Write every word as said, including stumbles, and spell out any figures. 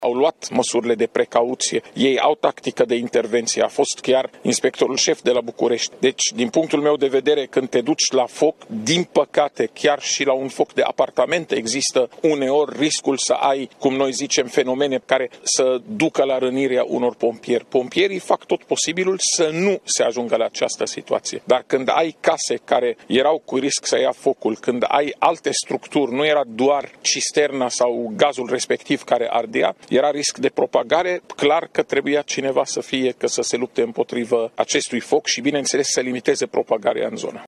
Au luat măsurile de precauție, ei au tactică de intervenție, a fost chiar inspectorul șef de la București. Deci, din punctul meu de vedere, când te duci la foc, din păcate, chiar și la un foc de apartamente, există uneori riscul să ai, cum noi zicem, fenomene care să ducă la rănirea unor pompieri. Pompierii fac tot posibilul să nu se ajungă la această situație. Dar când ai case care erau cu risc să ia focul, când ai alte structuri, nu era doar cisterna sau gazul respectiv care ardea, era risc de propagare, clar că trebuia cineva să fie, că să se lupte împotriva acestui foc și, bineînțeles, să limiteze propagarea în zonă.